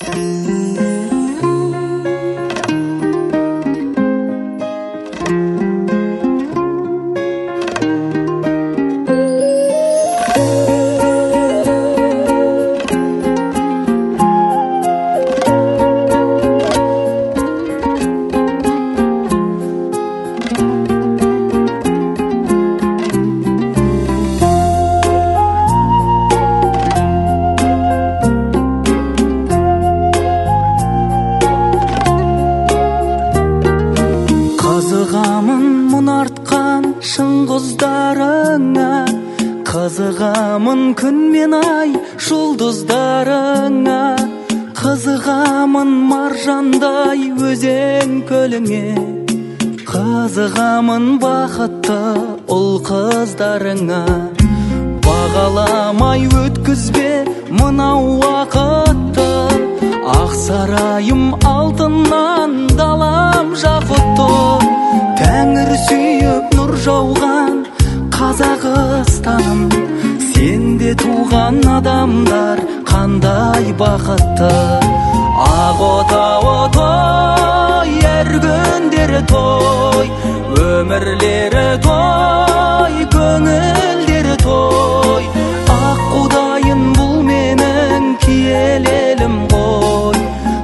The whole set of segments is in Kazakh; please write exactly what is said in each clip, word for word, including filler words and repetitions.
Қызығамын мұң артқан шыңғыздарыңа, қызығамын күн мен ай жұлдыздарыңа, қызығамын маржандай өзен көліңе, қызығамын бақытты ұл қыздарыңа. Бағаламай өткізбе мынау уақытты, ақ сарайым алтыннан далам жақұтты. Тәңір сүйіп нұр жауған Қазақстаным, сенде туған адамдар қандай бақытты. Ақ отауы той, әр күндері той, өмірлері той, көңілдері той. Ақ құдайын бұл менің киелі елім ғой,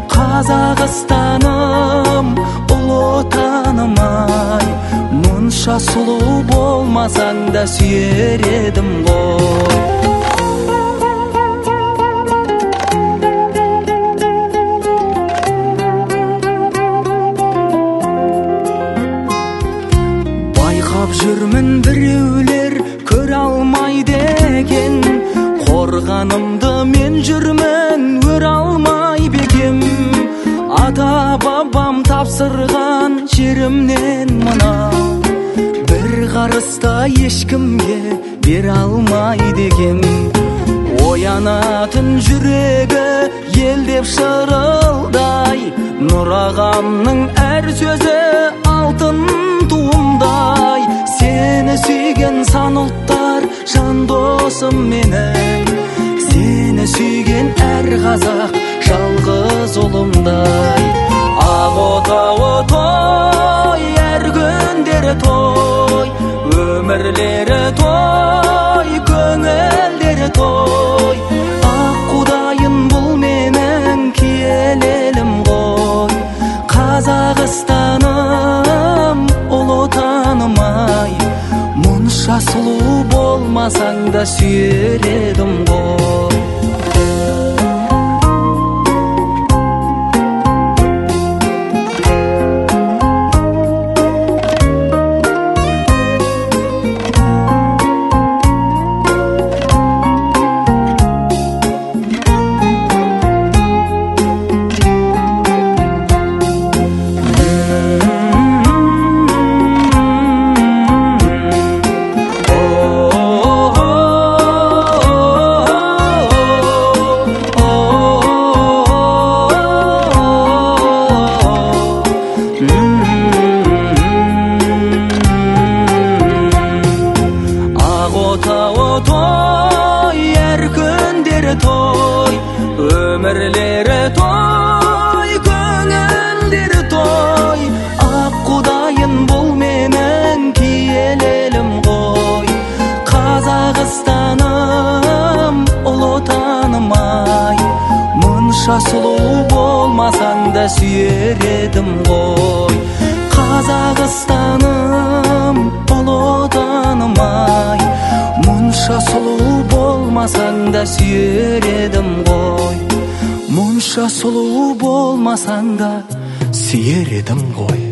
Қазақстаным, ұлы отаным ай. Мұнша сұлу болмасаң да сүйер едім ғой. Байқап жүрмін біреулер көре алмайды екен, қорғанымды мен жүрмін өре алмай бекем. Ата бабам тапсырған жерімнен мына, бір қарыста ешкімге бере алмайды екем. Оянатын жүрегі ел деп шырылдай, Нұр ағамның әр сөзі алтын туымдай. Сені сүйген сан ұлттар жан досым менің, сені сүйген әр қазақ жалғыз ұлымдай. Ақ отауы той, әр күндері той, өмірлері той, көңілдері той. Ақ құдайын бұл менің киелі елім ғой, Қазақстаным, ұлы отаным ай. Мұнша сұлу болмасаң да сүйер едім ғой. Өмірлері той, көңілдері той. Ақ құдайын бұл менің киелі елім ғой, Қазақстаным, ұлы отаным ай. Мұнша сұлу болмасаң да сүйер едім ғой, Қазақстаным, ұлы отаным ай. Мұнша сұлу болмасаң да сүйер едім ғой, мұнша сұлу болмасаң да сүйер едім ғой.